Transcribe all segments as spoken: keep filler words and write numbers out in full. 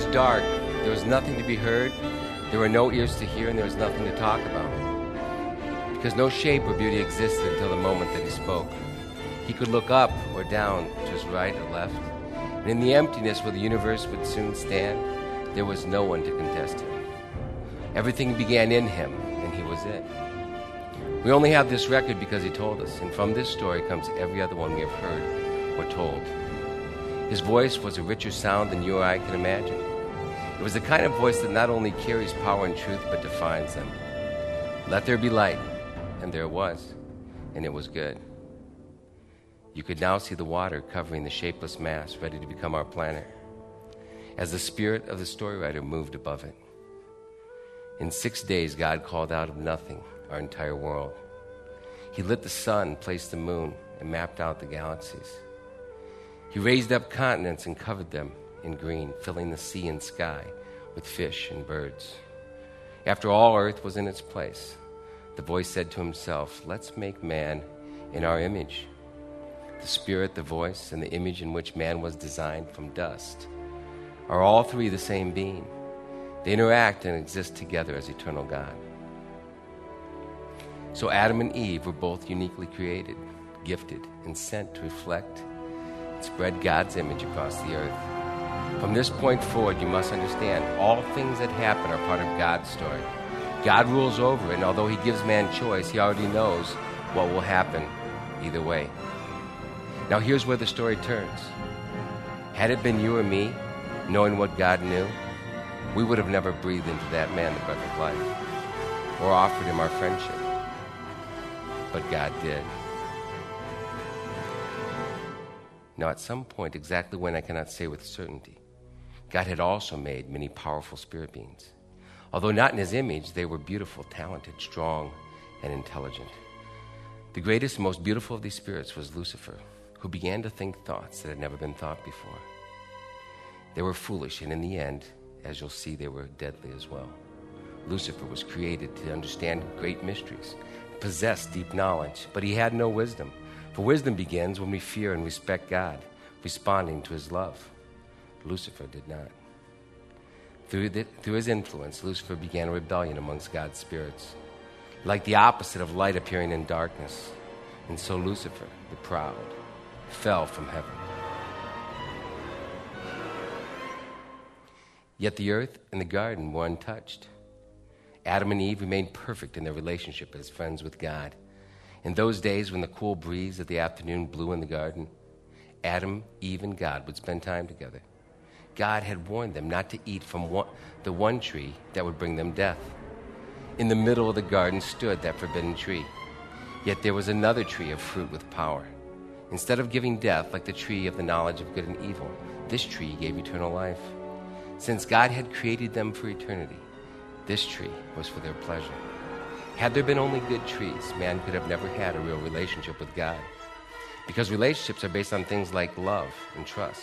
dark. There was nothing to be heard. There were no ears to hear, and there was nothing to talk about. Because no shape or beauty existed until the moment that he spoke. He could look up or down, to his right or left. And in the emptiness where the universe would soon stand, there was no one to contest him. Everything began in him, and he was it. We only have this record because he told us, and from this story comes every other one we have heard or told. His voice was a richer sound than you or I can imagine. It was the kind of voice that not only carries power and truth, but defines them. Let there be light, and there was, and it was good. You could now see the water covering the shapeless mass ready to become our planet, as the spirit of the story writer moved above it. In six days, God called out of nothing our entire world. He lit the sun, placed the moon, and mapped out the galaxies. He raised up continents and covered them in green, filling the sea and sky with fish and birds. After all earth was in its place, the voice said to himself, let's make man in our image. The spirit, the voice, and the image in which man was designed from dust are all three the same being. They interact and exist together as eternal God. So Adam and Eve were both uniquely created, gifted, and sent to reflect and spread God's image across the earth. From this point forward, you must understand all things that happen are part of God's story. God rules over it, and although he gives man choice, he already knows what will happen either way. Now here's where the story turns. Had it been you or me, knowing what God knew, we would have never breathed into that man the breath of life, or offered him our friendship. But God did. Now at some point, exactly when I cannot say with certainty, God had also made many powerful spirit beings. Although not in his image, they were beautiful, talented, strong, and intelligent. The greatest and most beautiful of these spirits was Lucifer, who began to think thoughts that had never been thought before. They were foolish, and in the end, as you'll see, they were deadly as well. Lucifer was created to understand great mysteries, possess deep knowledge, but he had no wisdom. For wisdom begins when we fear and respect God, responding to his love. Lucifer did not. Through, the, through his influence, Lucifer began a rebellion amongst God's spirits, like the opposite of light appearing in darkness. And so Lucifer, the proud, fell from heaven. Yet the earth and the garden were untouched. Adam and Eve remained perfect in their relationship as friends with God. In those days when the cool breeze of the afternoon blew in the garden, Adam, Eve, and God would spend time together. God had warned them not to eat from one, the one tree that would bring them death. In the middle of the garden stood that forbidden tree. Yet there was another tree of fruit with power. Instead of giving death like the tree of the knowledge of good and evil, this tree gave eternal life. Since God had created them for eternity, this tree was for their pleasure. Had there been only good trees, man could have never had a real relationship with God, because relationships are based on things like love and trust.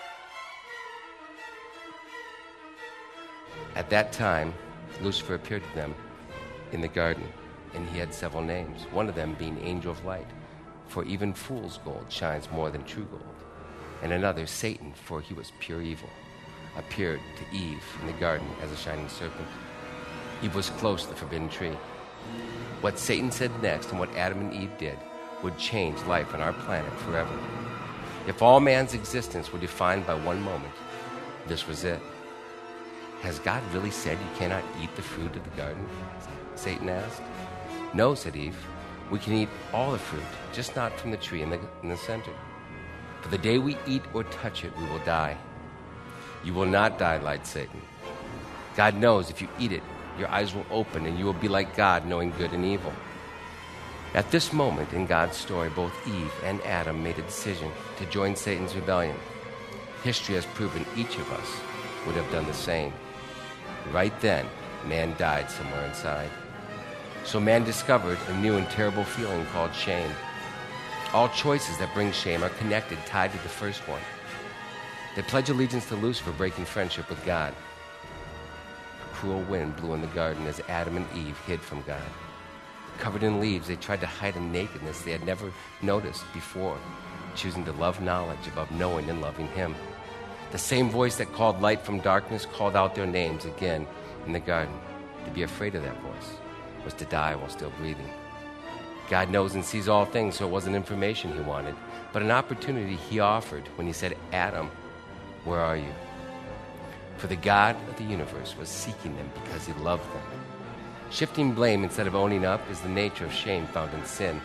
At that time, Lucifer appeared to them in the garden, and he had several names, one of them being Angel of Light, for even fool's gold shines more than true gold, and another, Satan, for he was pure evil, appeared to Eve in the garden as a shining serpent. Eve was close to the forbidden tree. What Satan said next and what Adam and Eve did would change life on our planet forever. If all man's existence were defined by one moment, this was it. Has God really said you cannot eat the fruit of the garden? Satan asked. No, said Eve. We can eat all the fruit, just not from the tree in the, in the center. For the day we eat or touch it, we will die. You will not die, lied Satan. God knows if you eat it, your eyes will open and you will be like God, knowing good and evil. At this moment in God's story, both Eve and Adam made a decision to join Satan's rebellion. History has proven each of us would have done the same. Right then, man died somewhere inside. So man discovered a new and terrible feeling called shame. All choices that bring shame are connected, tied to the first one. They pledge allegiance to Lucifer, breaking friendship with God. A cruel wind blew in the garden as Adam and Eve hid from God. Covered in leaves, they tried to hide a nakedness they had never noticed before, choosing to love knowledge above knowing and loving him. The same voice that called light from darkness called out their names again in the garden. To be afraid of that voice was to die while still breathing. God knows and sees all things, so it wasn't information he wanted, but an opportunity he offered when he said, Adam, where are you? For the God of the universe was seeking them because he loved them. Shifting blame instead of owning up is the nature of shame found in sin.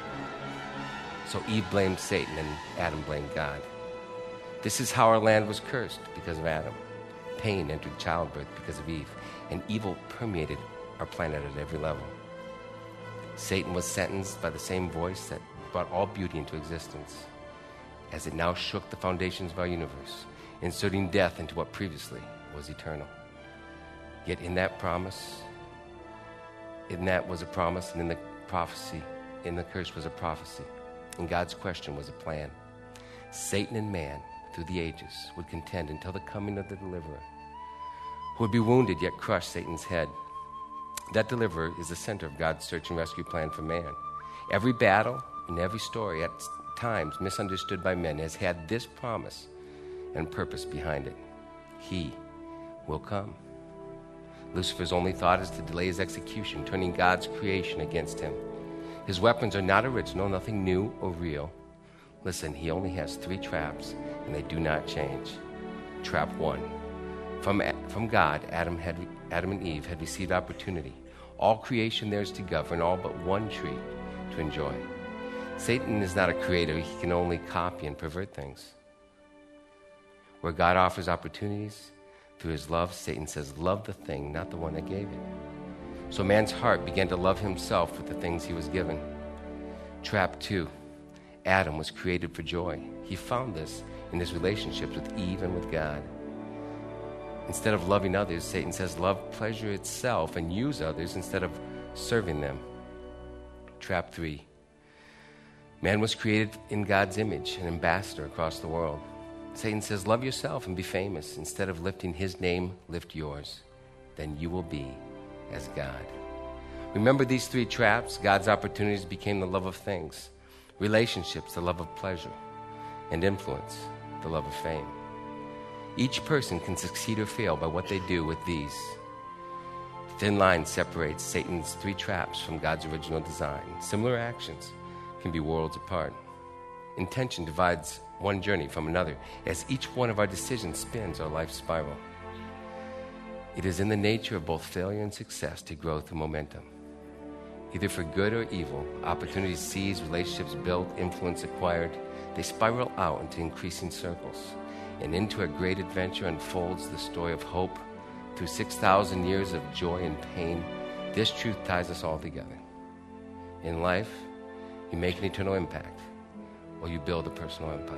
So Eve blamed Satan and Adam blamed God. This is how our land was cursed because of Adam. Pain entered childbirth because of Eve, and evil permeated our planet at every level. Satan was sentenced by the same voice that brought all beauty into existence, as it now shook the foundations of our universe, inserting death into what previously was eternal. Yet in that promise, in that was a promise, and in the prophecy, in the curse was a prophecy, and God's question was a plan. Satan and man, through the ages, would contend until the coming of the deliverer, who would be wounded yet crush Satan's head. That deliverer is the center of God's search and rescue plan for man. Every battle and every story, at times misunderstood by men, has had this promise and purpose behind it. He will come. Lucifer's only thought is to delay his execution, turning God's creation against him. His weapons are not original, nothing new or real. Listen, he only has three traps, and they do not change. Trap one. From, from God, Adam, had, Adam and Eve had received opportunity. All creation theirs to govern, all but one tree to enjoy. Satan is not a creator. He can only copy and pervert things. Where God offers opportunities through his love, Satan says, love the thing, not the one that gave it. So man's heart began to love himself with the things he was given. Trap two. Adam was created for joy. He found this in his relationships with Eve and with God. Instead of loving others, Satan says, love pleasure itself and use others instead of serving them. Trap three. Man was created in God's image, an ambassador across the world. Satan says, love yourself and be famous. Instead of lifting his name, lift yours. Then you will be as God. Remember these three traps? God's opportunities became the love of things. Relationships, the love of pleasure. And influence, the love of fame. Each person can succeed or fail by what they do with these. Thin line separates Satan's three traps from God's original design. Similar actions can be worlds apart. Intention divides one journey from another, as each one of our decisions spins our life spiral. It is in the nature of both failure and success to grow through momentum. Either for good or evil, opportunities seized, relationships built, influence acquired, they spiral out into increasing circles. And into a great adventure unfolds the story of hope. Through six thousand years of joy and pain, this truth ties us all together. In life, you make an eternal impact, or you build a personal empire.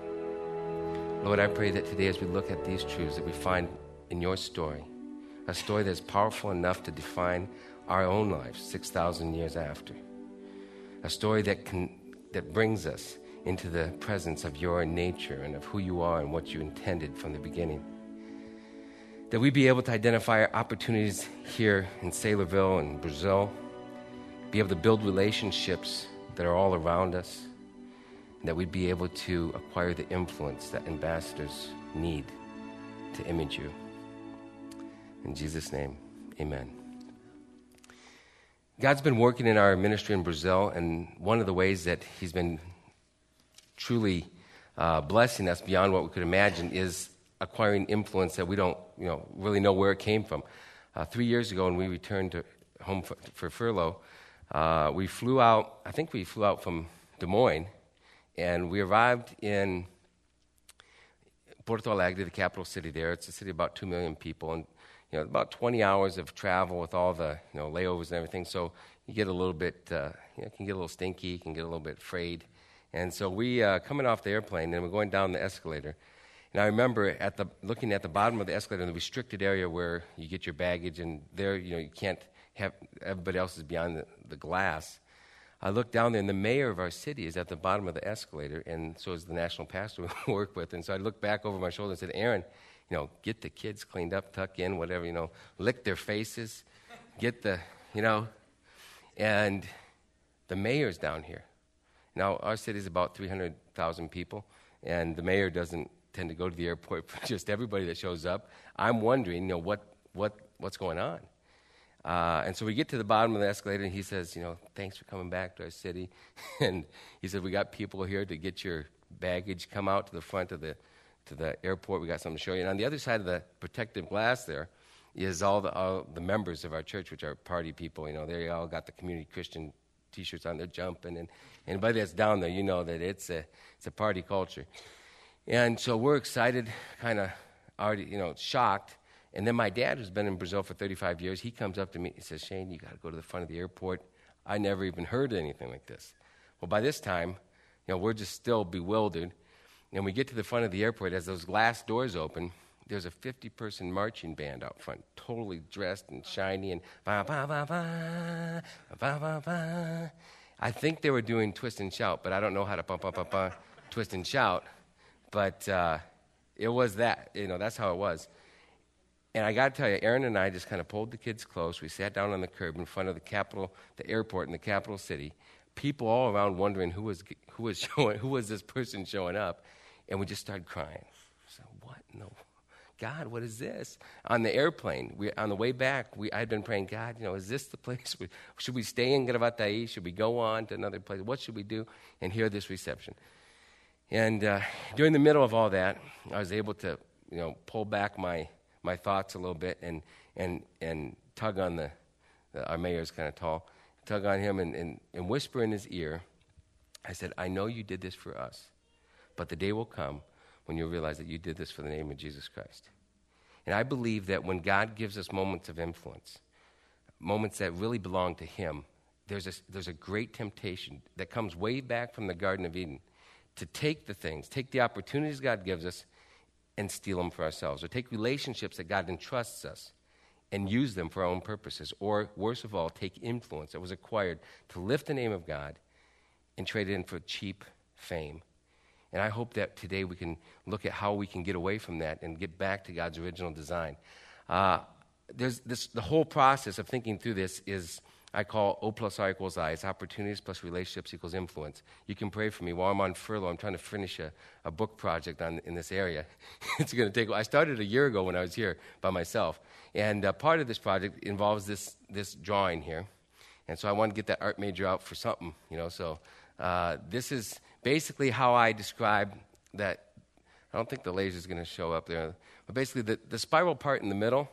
Lord, I pray that today as we look at these truths that we find in your story, a story that's powerful enough to define our own lives six thousand years after, a story that can that brings us into the presence of your nature and of who you are and what you intended from the beginning. That we be able to identify our opportunities here in Saylorville and Brazil, be able to build relationships that are all around us, and that we'd be able to acquire the influence that ambassadors need to image you. In Jesus' name, amen. God's been working in our ministry in Brazil, and one of the ways that he's been truly uh, blessing us beyond what we could imagine is acquiring influence that we don't, you know, really know where it came from. Uh, three years ago, when we returned to home for, for furlough, uh, we flew out. I think we flew out from Des Moines, and we arrived in Porto Alegre, the capital city there. It's a city of about two million people, and you know, about twenty hours of travel with all the you know layovers and everything. So you get a little bit, uh, you know, it can get a little stinky, you can get a little bit frayed. And so we, uh, coming off the airplane, and we're going down the escalator. And I remember at the looking at the bottom of the escalator in the restricted area where you get your baggage, and there, you know, you can't have, everybody else is beyond the, the glass. I looked down there, and the mayor of our city is at the bottom of the escalator, and so is the national pastor we work with. And so I looked back over my shoulder and said, Aaron, you know, get the kids cleaned up, tuck in, whatever, you know, lick their faces, get the, you know, and the mayor's down here. Now, our city is about three hundred thousand people, and the mayor doesn't tend to go to the airport for just everybody that shows up. I'm wondering, you know, what what what's going on. Uh, and so we get to the bottom of the escalator, and he says, you know, thanks for coming back to our city. And he said, we got people here to get your baggage. Come out to the front of the to the airport. We got something to show you. And on the other side of the protective glass there is all the all the members of our church, which are party people. You know, they all got the community Christian T-shirts on. They're jumping, and anybody that's down there, you know that it's a it's a party culture. And so we're excited, kind of already, you know, shocked. And then my dad, who's been in Brazil for thirty-five years, he comes up to me. He says, Shane, you got to go to the front of the airport. I never even heard anything like this. Well, by this time, you know, we're just still bewildered. And we get to the front of the airport. As those glass doors open, there's a fifty-person marching band out front, totally dressed and shiny and ba ba ba ba ba ba ba. I think they were doing twist and shout, but I don't know how to ba ba ba ba twist and shout. But uh, it was that, you know, that's how it was. And I got to tell you, Aaron and I just kind of pulled the kids close. We sat down on the curb in front of the capital, the airport in the capital city. People all around wondering who was who was showing, who was this person showing up, and we just started crying. So what? No, God, what is this? On the airplane, we on the way back, we I had been praying, God, you know, is this the place? We, should we stay in Gravataí? Should we go on to another place? What should we do? And hear this reception. And uh, during the middle of all that, I was able to, you know, pull back my. my thoughts a little bit and and and tug on the, the our mayor's kind of tall, tug on him and, and, and whisper in his ear. I said, I know you did this for us, but the day will come when you'll realize that you did this for the name of Jesus Christ. And I believe that when God gives us moments of influence, moments that really belong to him, there's a, there's a great temptation that comes way back from the Garden of Eden to take the things, take the opportunities God gives us and steal them for ourselves, or take relationships that God entrusts us and use them for our own purposes, or worse of all, take influence that was acquired to lift the name of God and trade it in for cheap fame. And I hope that today we can look at how we can get away from that and get back to God's original design. Uh, there's this, the whole process of thinking through this is I call O plus R equals I. It's opportunities plus relationships equals influence. You can pray for me. While I'm on furlough, I'm trying to finish a, a book project on in this area. It's going to take, I started a year ago when I was here by myself. And uh, part of this project involves this this drawing here. And so I want to get that art major out for something, you know. So uh, this is basically how I describe that. I don't think the laser's going to show up there. But basically the, the spiral part in the middle,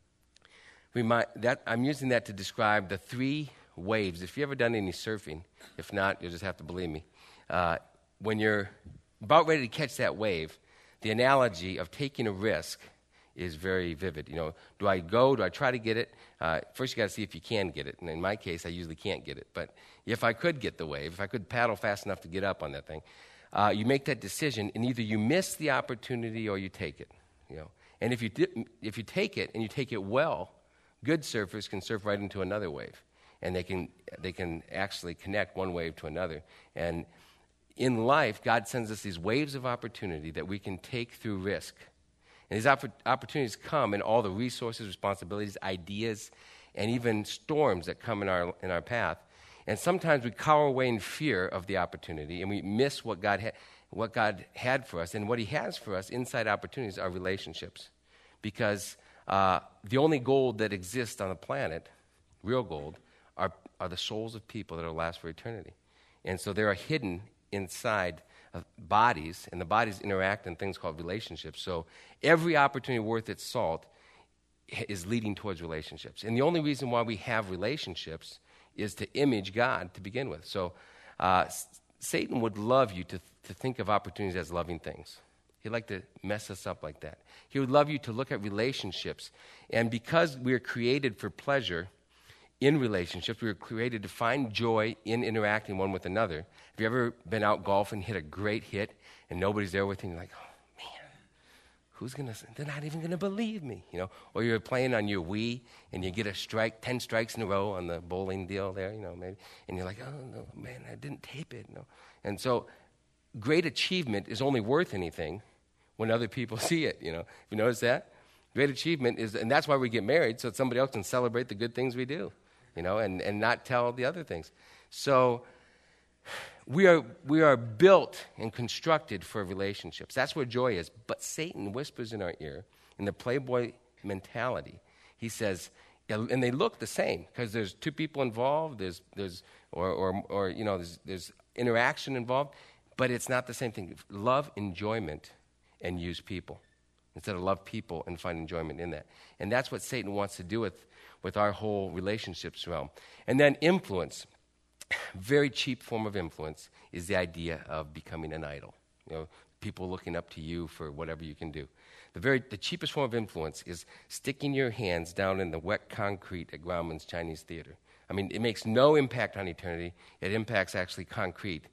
We might, that, I'm using that to describe the three waves. If you've ever done any surfing, if not, you'll just have to believe me. Uh, when you're about ready to catch that wave, the analogy of taking a risk is very vivid. You know, do I go? Do I try to get it? Uh, first, you got to see if you can get it. And in my case, I usually can't get it. But if I could get the wave, if I could paddle fast enough to get up on that thing, uh, you make that decision, and either you miss the opportunity or you take it. You know, and if you di- if you take it and you take it well, good surfers can surf right into another wave, and they can they can actually connect one wave to another. And in life, God sends us these waves of opportunity that we can take through risk. And these opp- opportunities come in all the resources, responsibilities, ideas, and even storms that come in our in our path. And sometimes we cower away in fear of the opportunity, and we miss what God ha- what God had for us. And what He has for us inside opportunities are relationships, because Uh, the only gold that exists on the planet, real gold, are, are the souls of people that will last for eternity. And so they are hidden inside of bodies, and the bodies interact in things called relationships. So every opportunity worth its salt is leading towards relationships. And the only reason why we have relationships is to image God to begin with. So uh, S- Satan would love you to, to think of opportunities as loving things. He'd like to mess us up like that. He would love you to look at relationships. And because we are created for pleasure in relationships, we were created to find joy in interacting one with another. Have you ever been out golfing, hit a great hit, and nobody's there with you, and you're like, oh, man, who's going to, they're not even going to believe me, you know? Or you're playing on your Wii, and you get a strike, ten strikes in a row on the bowling deal there, you know, maybe, and you're like, oh, no, man, I didn't tape it, you know? And so great achievement is only worth anything when other people see it, you know. You notice that? Great achievement is, and that's why we get married, so that somebody else can celebrate the good things we do, you know, and, and not tell the other things. So We are, we are built and constructed for relationships. That's where joy is. But Satan whispers in our ear, in the playboy mentality, he says, and they look the same because there's two people involved, there's, there's or, or, or you know, there's, there's interaction involved, but it's not the same thing. Love enjoyment and use people instead of love people and find enjoyment in that. And that's what Satan wants to do with, with our whole relationships realm. And then influence. Very cheap form of influence is the idea of becoming an idol. You know, people looking up to you for whatever you can do. The very the cheapest form of influence is sticking your hands down in the wet concrete at Grauman's Chinese Theater. I mean, it makes no impact on eternity. It impacts actually concrete.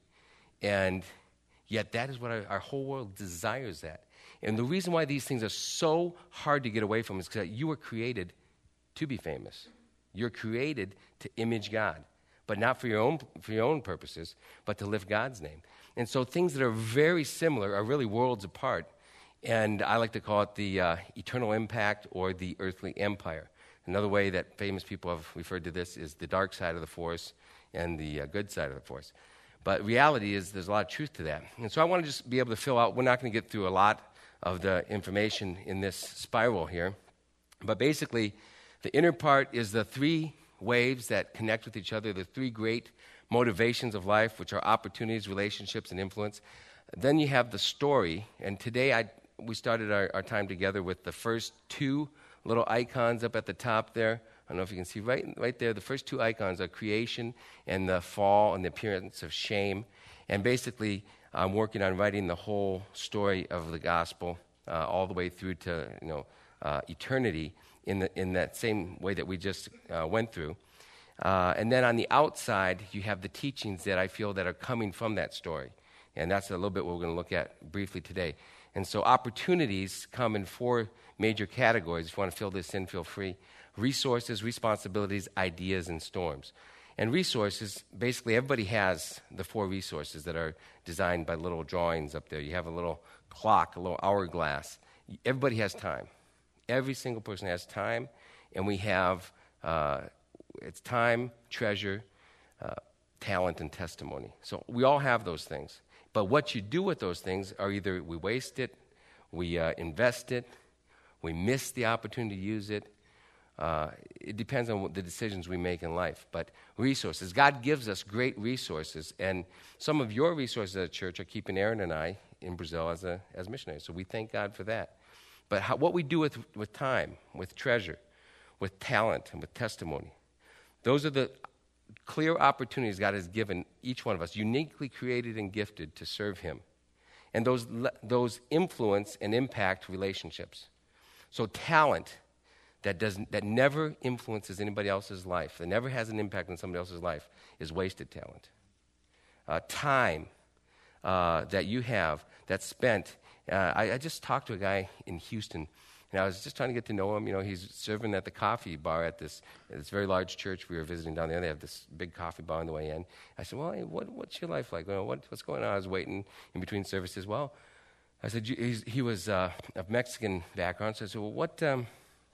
And yet that is what our, our whole world desires that. And the reason why these things are so hard to get away from is because you were created to be famous. You're created to image God. But not for your own for your own purposes, but to lift God's name. And so things that are very similar are really worlds apart. And I like to call it the uh, eternal impact or the earthly empire. Another way that famous people have referred to this is the dark side of the force and the uh, good side of the force. But reality is there's a lot of truth to that. And so I want to just be able to fill out, we're not going to get through a lot of the information in this spiral here. But basically, the inner part is the three waves that connect with each other, the three great motivations of life, which are opportunities, relationships, and influence. Then you have the story, and today I we started our, our time together with the first two little icons up at the top there. I don't know if you can see right, right there. The first two icons are creation and the fall and the appearance of shame. And basically, I'm working on writing the whole story of the gospel uh, all the way through to you know uh, eternity. In, the, in that same way that we just uh, went through. Uh, and then on the outside, you have the teachings that I feel that are coming from that story. And that's a little bit what we're going to look at briefly today. And so opportunities come in four major categories. If you want to fill this in, feel free. Resources, responsibilities, ideas, and storms. And resources, basically everybody has the four resources that are designed by little drawings up there. You have a little clock, a little hourglass. Everybody has time. Every single person has time, and we have, uh, it's time, treasure, uh, talent, and testimony. So we all have those things. But what you do with those things are either we waste it, we uh, invest it, we miss the opportunity to use it. Uh, it depends on what the decisions we make in life. But resources, God gives us great resources, and some of your resources at church are keeping Aaron and I in Brazil as a as missionaries. So we thank God for that. But how, what we do with, with time, with treasure, with talent, and with testimony, those are the clear opportunities God has given each one of us, uniquely created and gifted to serve Him. And those, those influence and impact relationships. So talent that, doesn't, that never influences anybody else's life, that never has an impact on somebody else's life, is wasted talent. Uh, time uh, that you have that's spent. Uh, I, I just talked to a guy in Houston, and I was just trying to get to know him. You know, he's serving at the coffee bar at this this very large church we were visiting down there. They have this big coffee bar on the way in. I said, well, hey, what, what's your life like? Well, what, what's going on? I was waiting in between services. Well, I said, he's, he was uh, of Mexican background, so I said, well, what, um,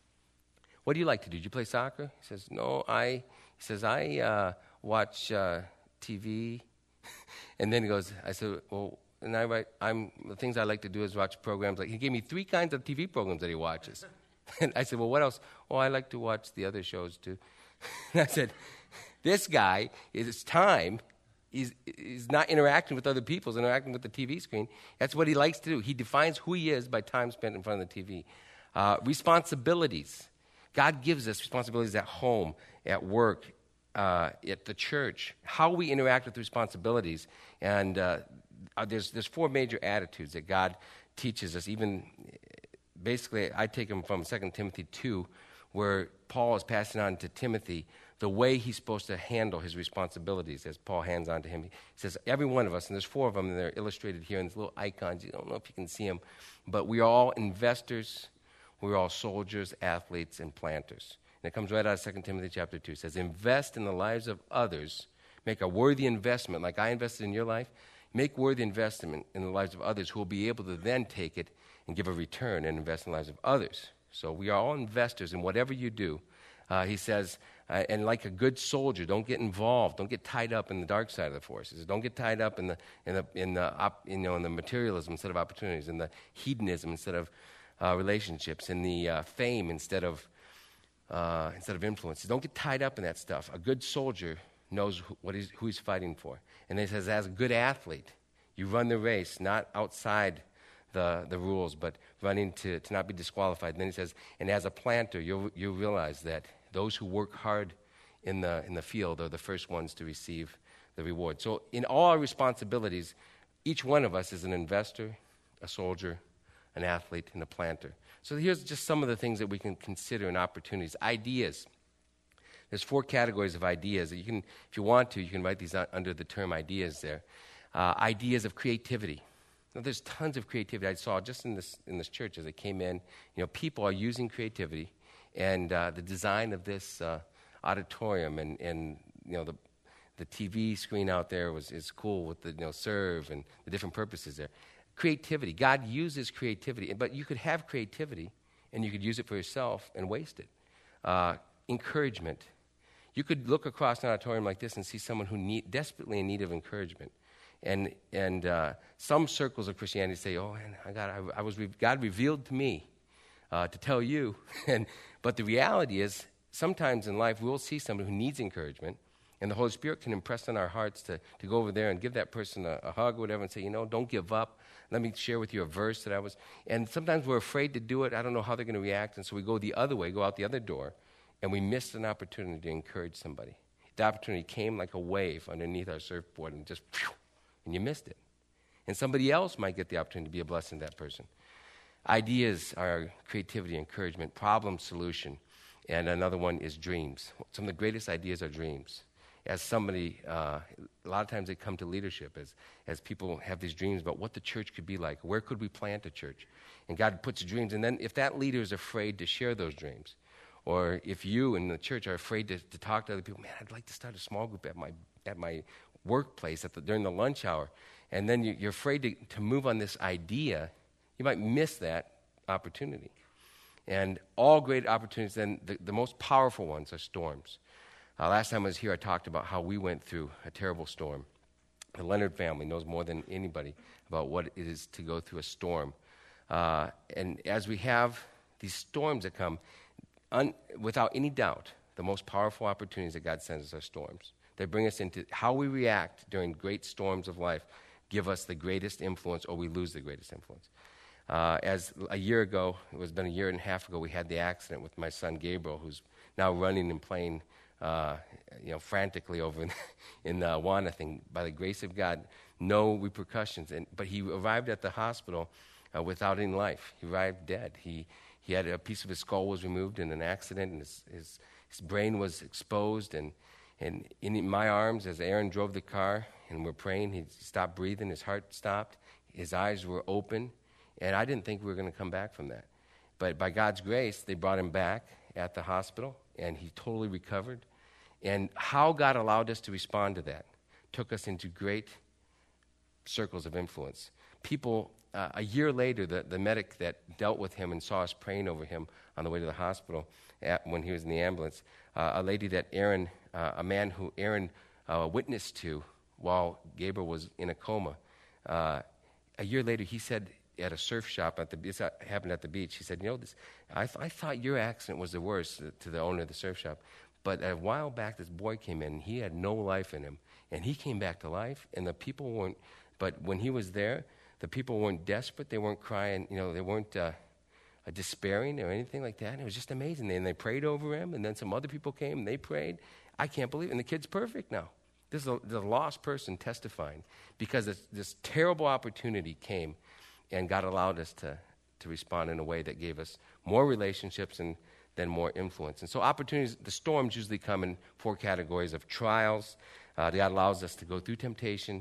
what do you like to do? Do you play soccer? He says, no, I, he says, I uh, watch uh, T V. And then he goes, I said, well, and I write, I'm, the things I like to do is watch programs. Like, he gave me three kinds of T V programs that he watches. And I said, well, what else? Oh, I like to watch the other shows, too. And I said, this guy, his time, he's, he's not interacting with other people, he's interacting with the T V screen. That's what he likes to do. He defines who he is by time spent in front of the T V. Uh, responsibilities. God gives us responsibilities at home, at work, uh, at the church. How we interact with responsibilities. And uh, there's, there's four major attitudes that God teaches us. Even, basically, I take them from Second Timothy two, where Paul is passing on to Timothy the way he's supposed to handle his responsibilities as Paul hands on to him. He says, every one of us, and there's four of them, and they're illustrated here in these little icons. You don't know if you can see them, but we are all investors, we're all soldiers, athletes, and planters. And it comes right out of Second Timothy chapter two. It says, invest in the lives of others, make a worthy investment, like I invested in your life. Make worthy investment in the lives of others who will be able to then take it and give a return and invest in the lives of others. So we are all investors in whatever you do. Uh, he says, Uh, and like a good soldier, don't get involved. Don't get tied up in the dark side of the forces. Don't get tied up in the in the in the op, you know in the materialism instead of opportunities, in the hedonism instead of uh, relationships, in the uh, fame instead of uh, instead of influence. Don't get tied up in that stuff. A good soldier knows who, what he's, who he's fighting for, and he says, as a good athlete, you run the race not outside the the rules, but running to to not be disqualified. And then he says, and as a planter, you you realize that those who work hard in the in the field are the first ones to receive the reward. So in all our responsibilities, each one of us is an investor, a soldier, an athlete, and a planter. So here's just some of the things that we can consider in opportunities. Ideas. There's four categories of ideas. You can, if you want to, you can write these under the term ideas there. Uh, ideas of creativity. Now, there's tons of creativity I saw just in this in this church as I came in. You know, people are using creativity. And uh, the design of this uh, auditorium and, and you know the the T V screen out there was is cool with the you know serve and the different purposes there. Creativity. God uses creativity, but you could have creativity and you could use it for yourself and waste it. Uh, encouragement. You could look across an auditorium like this and see someone who need, desperately in need of encouragement. And and uh, some circles of Christianity say, "Oh, man, I got I, I was re- God revealed to me uh, to tell you." and But the reality is, sometimes in life, we'll see somebody who needs encouragement, and the Holy Spirit can impress on our hearts to, to go over there and give that person a, a hug or whatever and say, you know, don't give up. Let me share with you a verse that I was... And sometimes we're afraid to do it. I don't know how they're going to react, and so we go the other way, go out the other door, and we missed an opportunity to encourage somebody. The opportunity came like a wave underneath our surfboard and just, phew, and you missed it. And somebody else might get the opportunity to be a blessing to that person. Ideas are creativity, encouragement, problem solution, and another one is dreams. Some of the greatest ideas are dreams. As somebody, uh, a lot of times they come to leadership as, as people have these dreams about what the church could be like. Where could we plant a church? And God puts dreams, and then if that leader is afraid to share those dreams, or if you in the church are afraid to, to talk to other people, man, I'd like to start a small group at my at my workplace at the, during the lunch hour, and then you, you're afraid to, to move on this idea, you might miss that opportunity. And all great opportunities, then the, the most powerful ones are storms. Uh, last time I was here, I talked about how we went through a terrible storm. The Leonard family knows more than anybody about what it is to go through a storm. Uh, and as we have these storms that come, un, without any doubt, the most powerful opportunities that God sends us are storms. They bring us into how we react during great storms of life, give us the greatest influence, or we lose the greatest influence. Uh, as a year ago, it was been a year and a half ago, we had the accident with my son Gabriel, who's now running and playing, uh, you know, frantically over in, in uh, Wanathan. By the grace of God, no repercussions. And but he arrived at the hospital uh, without any life. He arrived dead. He he had a piece of his skull was removed in an accident, and his his, his brain was exposed. And and in my arms, as Aaron drove the car, and we're praying, he stopped breathing. His heart stopped. His eyes were open. And I didn't think we were going to come back from that. But by God's grace, they brought him back at the hospital, and he totally recovered. And how God allowed us to respond to that took us into great circles of influence. People, uh, a year later, the, the medic that dealt with him and saw us praying over him on the way to the hospital at, when he was in the ambulance, uh, a lady that Aaron, uh, a man who Aaron uh, witnessed to while Gabriel was in a coma, uh, a year later he said, at a surf shop at the this happened at the beach. He said, "You know, this. I, th- I thought your accident was the worst." To the owner of the surf shop, but a while back, this boy came in. And he had no life in him, and he came back to life. And the people weren't. But when he was there, the people weren't desperate. They weren't crying. You know, they weren't uh, uh, despairing or anything like that. And it was just amazing. And they prayed over him, and then some other people came and they prayed. I can't believe it. And the kid's perfect now. This is a, the lost person testifying because this, this terrible opportunity came. And God allowed us to, to respond in a way that gave us more relationships and then more influence. And so opportunities, the storms usually come in four categories of trials. Uh, God allows us to go through temptation.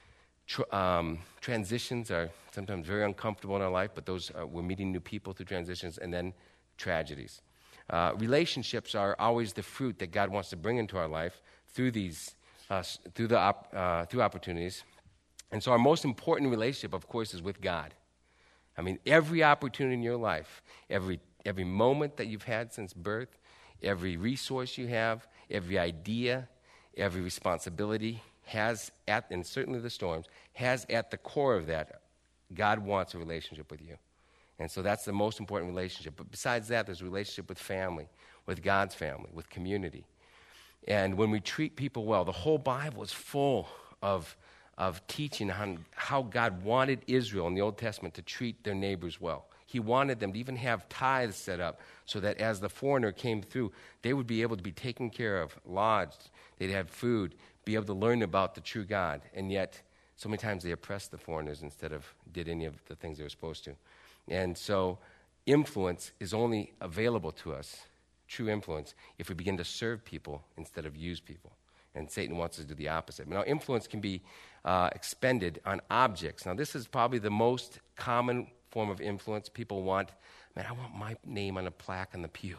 Tr- um, transitions are sometimes very uncomfortable in our life, but those are, we're meeting new people through transitions. And then tragedies. Uh, relationships are always the fruit that God wants to bring into our life through these, uh, through the op- uh, through opportunities. And so our most important relationship, of course, is with God. I mean, every opportunity in your life, every every moment that you've had since birth, every resource you have, every idea, every responsibility has at, and certainly the storms, has at the core of that, God wants a relationship with you. And so that's the most important relationship. But besides that, there's a relationship with family, with God's family, with community. And when we treat people well, the whole Bible is full of, of teaching on how God wanted Israel in the Old Testament to treat their neighbors well. He wanted them to even have tithes set up so that as the foreigner came through, they would be able to be taken care of, lodged, they'd have food, be able to learn about the true God. And yet, so many times they oppressed the foreigners instead of did any of the things they were supposed to. And so influence is only available to us, true influence, if we begin to serve people instead of use people. And Satan wants us to do the opposite. Now, influence can be uh, expended on objects. Now, this is probably the most common form of influence. People want, man, I want my name on a plaque on the pew.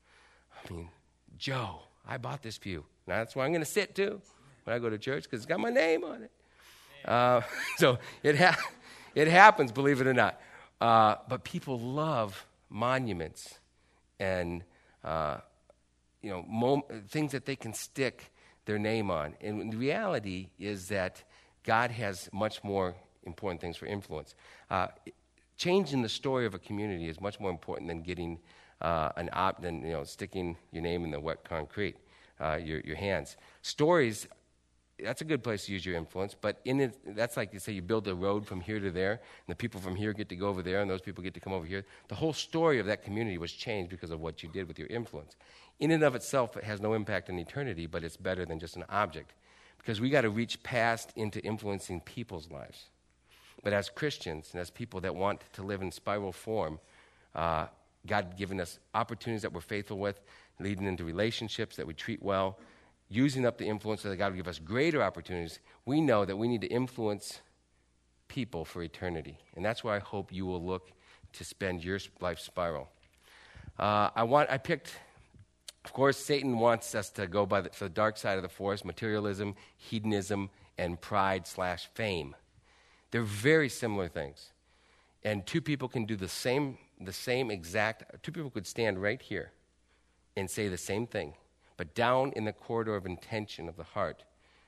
I mean, Joe, I bought this pew. Now, that's where I'm going to sit, too, when I go to church, because it's got my name on it. Uh, so it, ha- it happens, believe it or not. Uh, but people love monuments and, uh, you know, mom- things that they can stick their name on. And the reality is that God has much more important things for influence. Uh, changing the story of a community is much more important than getting uh, an op, than you know, sticking your name in the wet concrete, uh, your your hands. Stories. That's a good place to use your influence, but in it, that's like you say you build a road from here to there, and the people from here get to go over there, and those people get to come over here. The whole story of that community was changed because of what you did with your influence. In and of itself, it has no impact on eternity, but it's better than just an object, because we got to reach past into influencing people's lives. But as Christians and as people that want to live in spiral form, uh, God given us opportunities that we're faithful with, leading into relationships that we treat well, using up the influence so that God will give us greater opportunities. We know that we need to influence people for eternity. And that's where I hope you will look to spend your life spiral. Uh, I want. I picked, of course, Satan wants us to go by the, for the dark side of the force, materialism, hedonism, and pride slash fame. They're very similar things. And two people can do the same, the same exact, two people could stand right here and say the same thing. But down in the corridor of intention of the heart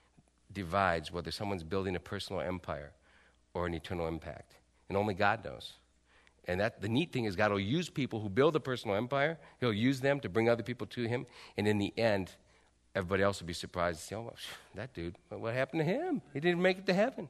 divides whether someone's building a personal empire or an eternal impact. And only God knows. And that the neat thing is God will use people who build a personal empire. He'll use them to bring other people to him. And in the end, everybody else will be surprised to see, oh, that dude, what happened to him? He didn't make it to heaven.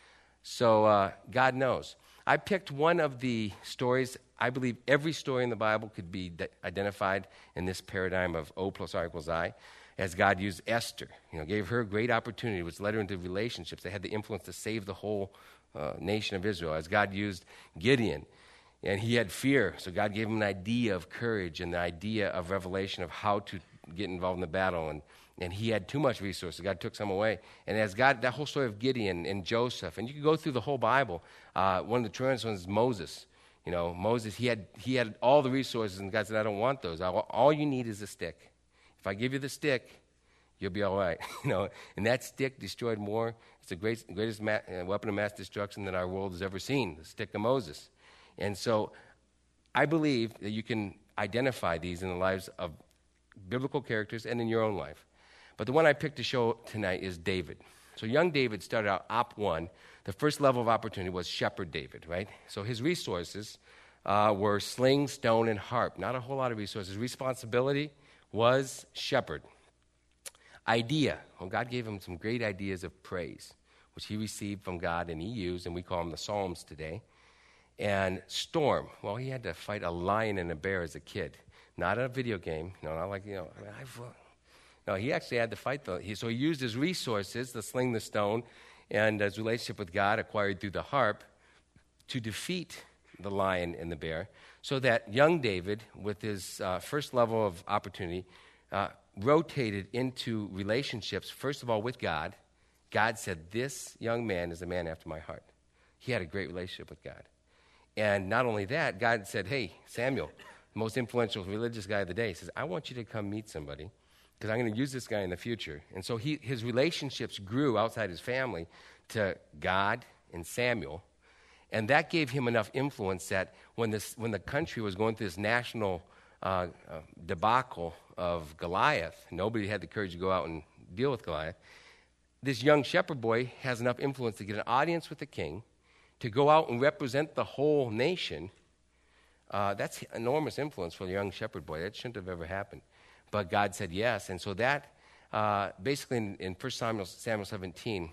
So uh, God knows. I picked one of the stories. I believe every story in the Bible could be de- identified in this paradigm of O plus R equals I, as God used Esther. You know, gave her a great opportunity, which led her into relationships that had the influence to save the whole uh, nation of Israel. As God used Gideon, and he had fear, so God gave him an idea of courage and the idea of revelation of how to get involved in the battle. And And he had too much resources. God took some away. And as God, that whole story of Gideon and Joseph, and you can go through the whole Bible. Uh, one of the tremendous ones is Moses. You know, Moses, he had he had all the resources, and God said, I don't want those. All, all you need is a stick. If I give you the stick, you'll be all right. You know, and that stick destroyed more. It's the great, greatest ma- uh, weapon of mass destruction that our world has ever seen, the stick of Moses. And so I believe that you can identify these in the lives of biblical characters and in your own life. But the one I picked to show tonight is David. So young David started out Op one. The first level of opportunity was Shepherd David, right? So his resources uh, were sling, stone, and harp. Not a whole lot of resources. Responsibility was shepherd. Idea. Well, God gave him some great ideas of praise, which he received from God and he used, and we call them the Psalms today. And storm. Well, he had to fight a lion and a bear as a kid. Not a video game. No, not like, you know, I mean, I've... No, he actually had to fight. The, he, so he used his resources, the sling, the stone, and his relationship with God acquired through the harp to defeat the lion and the bear, so that young David, with his uh, first level of opportunity, uh, rotated into relationships, first of all, with God. God said, this young man is a man after my heart. He had a great relationship with God. And not only that, God said, hey, Samuel, the most influential religious guy of the day, he says, I want you to come meet somebody, because I'm going to use this guy in the future. And so he, his relationships grew outside his family to God and Samuel. And that gave him enough influence that when, this, when the country was going through this national uh, uh, debacle of Goliath, nobody had the courage to go out and deal with Goliath. This young shepherd boy has enough influence to get an audience with the king, to go out and represent the whole nation. Uh, that's enormous influence for a young shepherd boy. That shouldn't have ever happened. But God said yes. And so that, uh, basically in, in First Samuel, Samuel seventeen,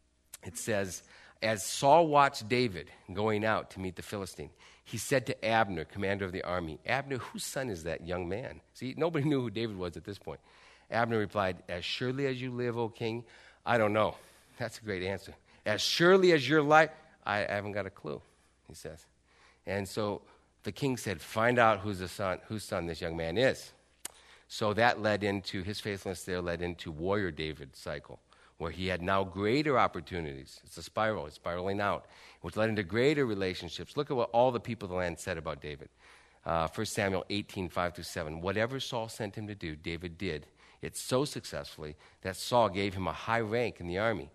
it says, as Saul watched David going out to meet the Philistine, he said to Abner, commander of the army, Abner, whose son is that young man? See, nobody knew who David was at this point. Abner replied, as surely as you live, O king, I don't know. That's a great answer. As surely as your life, I, I haven't got a clue, he says. And so the king said, find out who's the son, whose son this young man is. So that led into, his faithfulness there led into warrior David's cycle, where he had now greater opportunities. It's a spiral, it's spiraling out, which led into greater relationships. Look at what all the people of the land said about David. Uh, First Samuel eighteen, five through seven. Whatever Saul sent him to do, David did. It so successfully that Saul gave him a high rank in the army.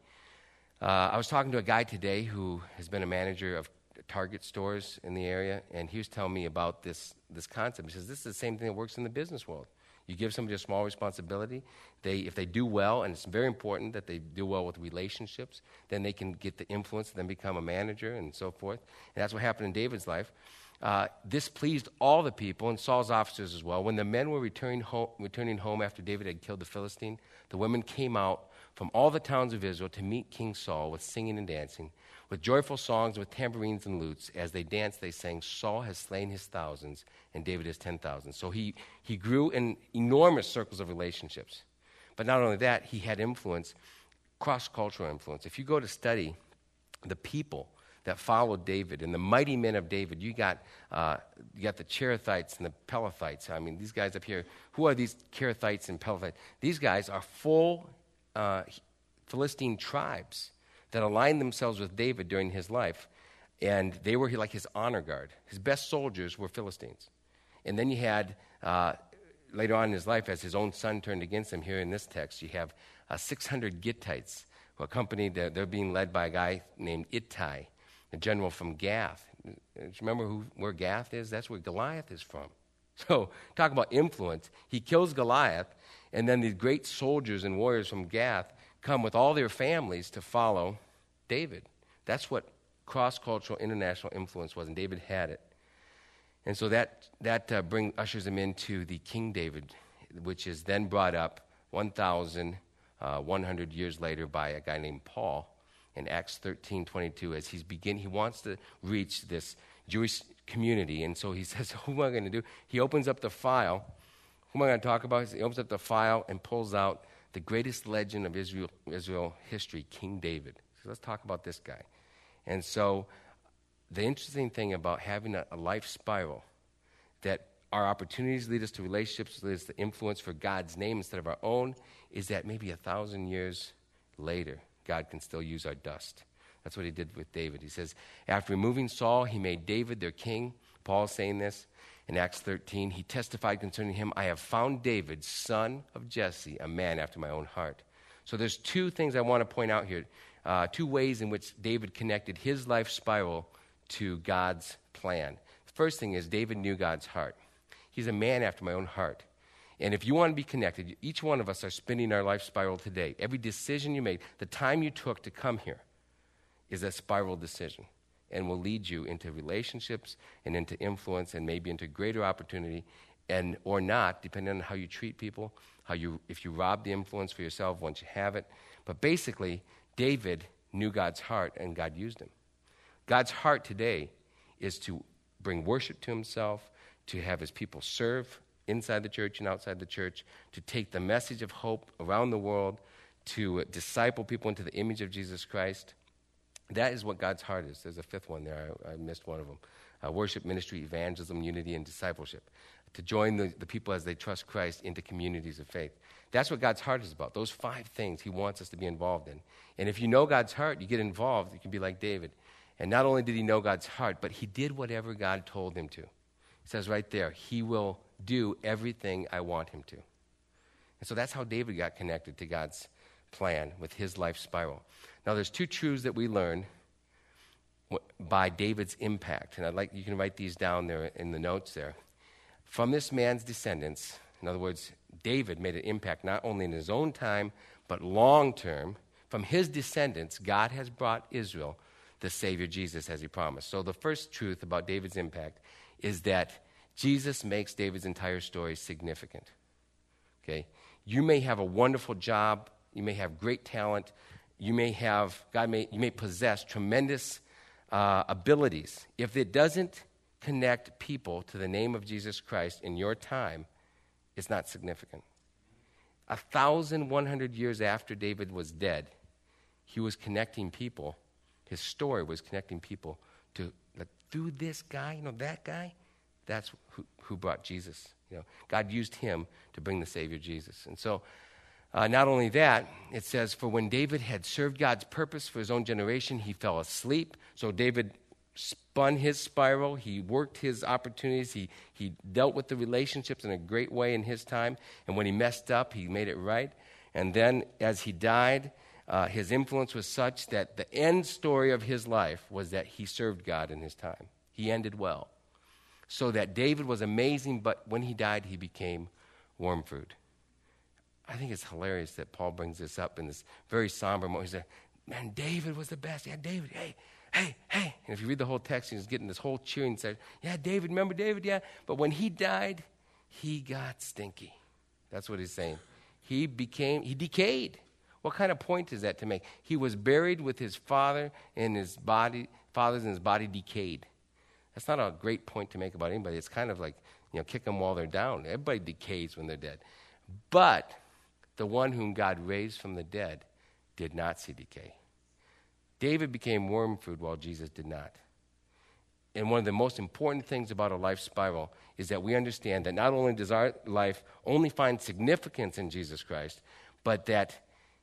Uh, I was talking to a guy today who has been a manager of Target stores in the area, and he was telling me about this, this concept. He says, this is the same thing that works in the business world. You give somebody a small responsibility. They, if they do well, and it's very important that they do well with relationships, then they can get the influence and then become a manager and so forth. And that's what happened in David's life. Uh, this pleased all the people and Saul's officers as well. When the men were returning home, returning home after David had killed the Philistine, the women came out from all the towns of Israel to meet King Saul with singing and dancing, with joyful songs, with tambourines and lutes. As they danced, they sang, Saul has slain his thousands, and David his ten thousands. So he, he grew in enormous circles of relationships. But not only that, he had influence, cross-cultural influence. If you go to study the people that followed David and the mighty men of David, you got uh, you got the Cherethites and the Pelethites. I mean, these guys up here, who are these Cherethites and Pelethites? These guys are full uh, Philistine tribes that aligned themselves with David during his life, and they were like his honor guard. His best soldiers were Philistines. And then you had, uh, later on in his life, as his own son turned against him, here in this text, you have uh, six hundred Gittites, who accompanied, uh, they're being led by a guy named Ittai, a general from Gath. Do you remember who, where Gath is? That's where Goliath is from. So, talk about influence. He kills Goliath, and then these great soldiers and warriors from Gath come with all their families to follow David. That's what cross-cultural international influence was, and David had it. And so that, that uh, bring, ushers him into the King David, which is then brought up one thousand one hundred years later by a guy named Paul in Acts thirteen twenty-two, as he's begin, he wants to reach this Jewish community. And so he says, who am I going to do? He opens up the file. Who am I going to talk about? He opens up the file and pulls out the greatest legend of Israel, Israel history, King David. So let's talk about this guy. And so the interesting thing about having a, a life spiral, that our opportunities lead us to relationships, lead us to influence for God's name instead of our own, is that maybe a thousand years later, God can still use our dust. That's what he did with David. He says, after removing Saul, he made David their king. Paul's saying this in Acts thirteen. He testified concerning him, I have found David, son of Jesse, a man after my own heart. So there's two things I want to point out here, uh, two ways in which David connected his life spiral to God's plan. The first thing is David knew God's heart. He's a man after my own heart. And if you want to be connected, each one of us are spinning our life spiral today. Every decision you made, the time you took to come here is a spiral decision and will lead you into relationships and into influence and maybe into greater opportunity and or not, depending on how you treat people, how you if you rob the influence for yourself once you have it. But basically, David knew God's heart and God used him. God's heart today is to bring worship to himself, to have his people serve inside the church and outside the church, to take the message of hope around the world, to disciple people into the image of Jesus Christ. That is what God's heart is. There's a fifth one there. I, I missed one of them. Uh, worship, ministry, evangelism, unity, and discipleship. To join the, the people as they trust Christ into communities of faith. That's what God's heart is about. Those five things he wants us to be involved in. And if you know God's heart, you get involved, you can be like David. And not only did he know God's heart, but he did whatever God told him to. It says right there, he will do everything I want him to. And so that's how David got connected to God's plan with his life spiral. Now, there's two truths that we learn by David's impact. And I'd like you can write these down there in the notes there. From this man's descendants, in other words, David made an impact not only in his own time, but long term. From his descendants, God has brought Israel the Savior Jesus as he promised. So the first truth about David's impact is that Jesus makes David's entire story significant. Okay? You may have a wonderful job, you may have great talent, you may have, God may, you may possess tremendous uh, abilities. If it doesn't connect people to the name of Jesus Christ in your time, it's not significant. A thousand one hundred years after David was dead, he was connecting people. His story was connecting people to, like, through this guy, you know, that guy, that's who, who brought Jesus. You know, God used him to bring the Savior Jesus. And so, uh, not only that, it says, for when David had served God's purpose for his own generation, he fell asleep. So David spun his spiral. He worked his opportunities. He, he dealt with the relationships in a great way in his time. And when he messed up, he made it right. And then as he died, uh, his influence was such that the end story of his life was that he served God in his time. He ended well. So that David was amazing, but when he died, he became worm food. I think it's hilarious that Paul brings this up in this very somber moment. He said, man, David was the best. Yeah, David, hey, hey, hey. And if you read the whole text, he's getting this whole cheering. Said, yeah, David, remember David? Yeah. But when he died, he got stinky. That's what he's saying. He became, he decayed. What kind of point is that to make? He was buried with his father, and his body, fathers, and his body decayed. That's not a great point to make about anybody. It's kind of like, you know, kick them while they're down. Everybody decays when they're dead. But the one whom God raised from the dead did not see decay. David became worm food while Jesus did not. And one of the most important things about a life spiral is that we understand that not only does our life only find significance in Jesus Christ, but that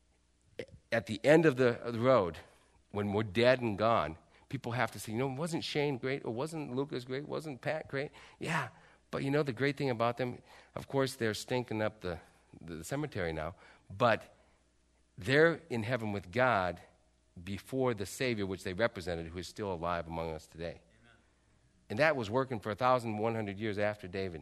at the end of the, of the road, when we're dead and gone, people have to say, you know, wasn't Shane great? Or wasn't Lucas great? Wasn't Pat great? Yeah, but you know the great thing about them, of course, they're stinking up the, the cemetery now, but they're in heaven with God before the Savior, which they represented, who is still alive among us today. Amen. And that was working for one thousand one hundred years after David.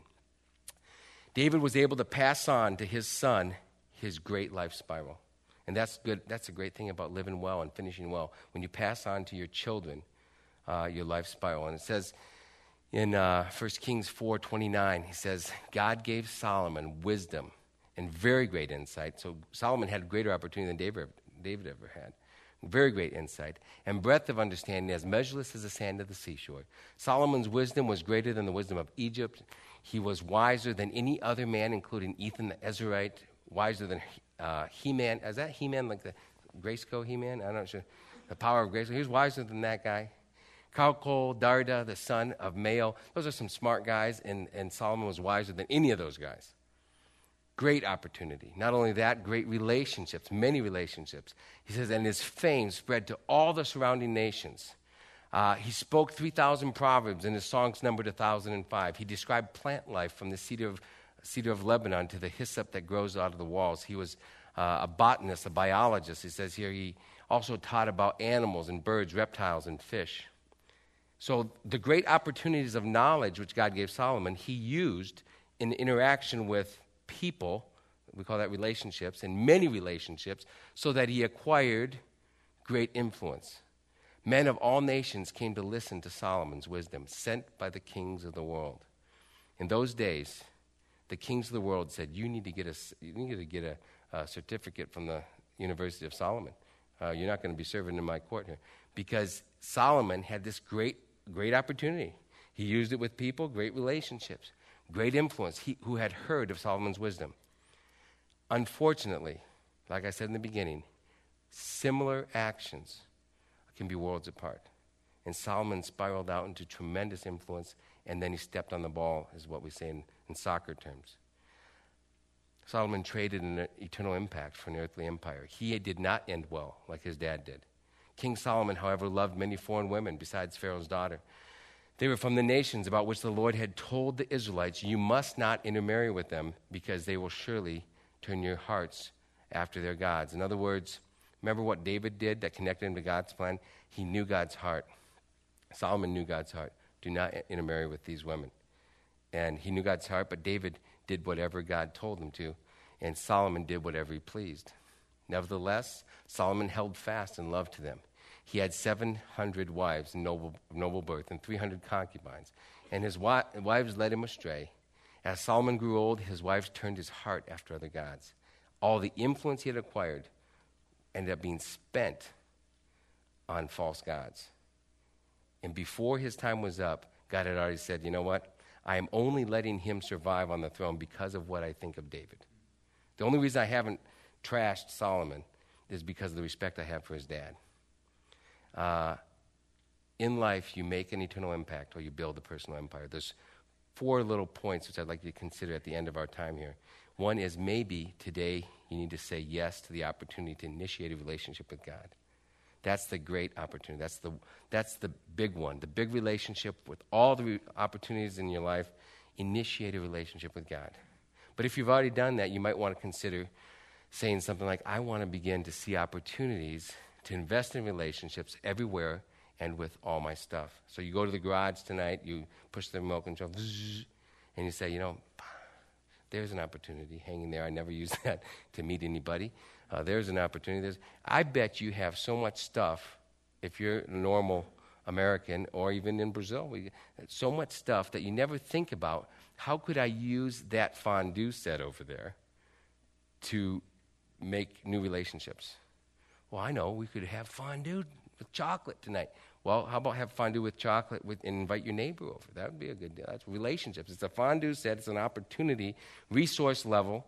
David was able to pass on to his son his great life spiral. And that's good. That's a great thing about living well and finishing well. When you pass on to your children uh, your life spiral. And it says in uh, First Kings four twenty-nine, he says, God gave Solomon wisdom and very great insight. So Solomon had greater opportunity than David, David ever had. Very great insight. And breadth of understanding as measureless as the sand of the seashore. Solomon's wisdom was greater than the wisdom of Egypt. He was wiser than any other man, including Ethan the Ezrahite, wiser than uh, He-Man. Is that He-Man, like the Grayskull He-Man? I'm not sure. The power of Grayskull. He was wiser than that guy. Kalkol, Darda, the son of Mael. Those are some smart guys, and, and Solomon was wiser than any of those guys. Great opportunity. Not only that, great relationships, many relationships. He says, and his fame spread to all the surrounding nations. Uh, he spoke three thousand proverbs, and his songs numbered one thousand five. He described plant life from the cedar of, cedar of Lebanon to the hyssop that grows out of the walls. He was uh, a botanist, a biologist. He says here he also taught about animals and birds, reptiles, and fish. So the great opportunities of knowledge which God gave Solomon, he used in interaction with people, we call that relationships, and many relationships, so that he acquired great influence. Men of all nations came to listen to Solomon's wisdom, sent by the kings of the world. In those days, the kings of the world said, you need to get a, you need to get a, a certificate from the University of Solomon. Uh, you're not going to be serving in my court here. Because Solomon had this great, great opportunity. He used it with people, great relationships. Great influence, he, who had heard of Solomon's wisdom. Unfortunately, like I said in the beginning, similar actions can be worlds apart. And Solomon spiraled out into tremendous influence, and then he stepped on the ball, is what we say in, in soccer terms. Solomon traded an eternal impact for an earthly empire. He did not end well like his dad did. King Solomon, however, loved many foreign women besides Pharaoh's daughter. They were from the nations about which the Lord had told the Israelites, you must not intermarry with them because they will surely turn your hearts after their gods. In other words, remember what David did that connected him to God's plan? He knew God's heart. Solomon knew God's heart. Do not intermarry with these women. And he knew God's heart, but David did whatever God told him to, and Solomon did whatever he pleased. Nevertheless, Solomon held fast and loved to them. He had seven hundred wives of noble, noble birth and three hundred concubines, and his wi- wives led him astray. As Solomon grew old, his wives turned his heart after other gods. All the influence he had acquired ended up being spent on false gods. And before his time was up, God had already said, you know what? I am only letting him survive on the throne because of what I think of David. The only reason I haven't trashed Solomon is because of the respect I have for his dad. Uh, in life, you make an eternal impact or you build a personal empire. There's four little points which I'd like you to consider at the end of our time here. One is maybe today you need to say yes to the opportunity to initiate a relationship with God. That's the great opportunity. That's the, that's the big one. The big relationship with all the re- opportunities in your life, initiate a relationship with God. But if you've already done that, you might want to consider saying something like, I want to begin to see opportunities to invest in relationships everywhere and with all my stuff. So you go to the garage tonight, you push the remote control, and you say, you know, there's an opportunity hanging there. I never use that to meet anybody. Uh, there's an opportunity. There's, I bet you have so much stuff, if you're a normal American or even in Brazil, we, so much stuff that you never think about. How could I use that fondue set over there to make new relationships? Well, I know, we could have fondue with chocolate tonight. Well, how about have fondue with chocolate with, and invite your neighbor over? That would be a good deal. That's relationships. It's a fondue set. It's an opportunity, resource level,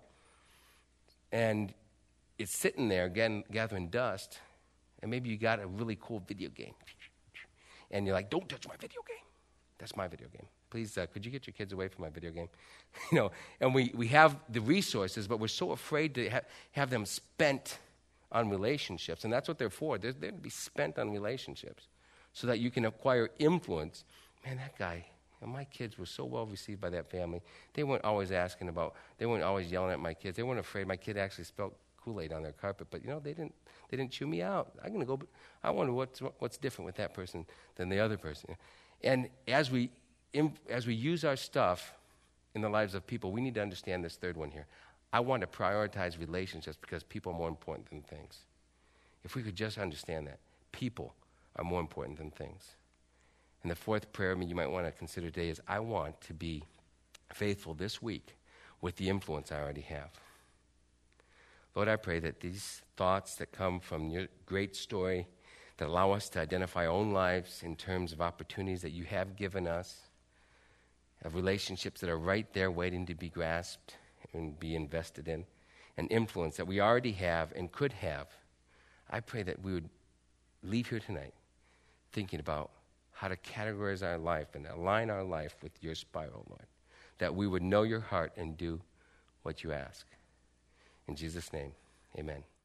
and it's sitting there, again, gathering dust, and maybe you got a really cool video game, and you're like, don't touch my video game. That's my video game. Please, uh, could you get your kids away from my video game? you know, and we, we have the resources, but we're so afraid to ha- have them spent on relationships, and that's what they're for. They're, they're to be spent on relationships so that you can acquire influence. Man, that guy, you know, my kids were so well received by that family. They weren't always asking about, they weren't always yelling at my kids. They weren't afraid. My kid actually spilled Kool-Aid on their carpet, but, you know, they didn't they didn't chew me out. I'm going to go, I wonder what's, what's different with that person than the other person. And as we, as we use our stuff in the lives of people, we need to understand this third one here. I want to prioritize relationships because people are more important than things. If we could just understand that. People are more important than things. And the fourth prayer you might want to consider today is, I want to be faithful this week with the influence I already have. Lord, I pray that these thoughts that come from your great story that allow us to identify our own lives in terms of opportunities that you have given us, of relationships that are right there waiting to be grasped and be invested in, and influence that we already have and could have, I pray that we would leave here tonight thinking about how to categorize our life and align our life with your spiral, Lord, that we would know your heart and do what you ask. In Jesus' name, amen.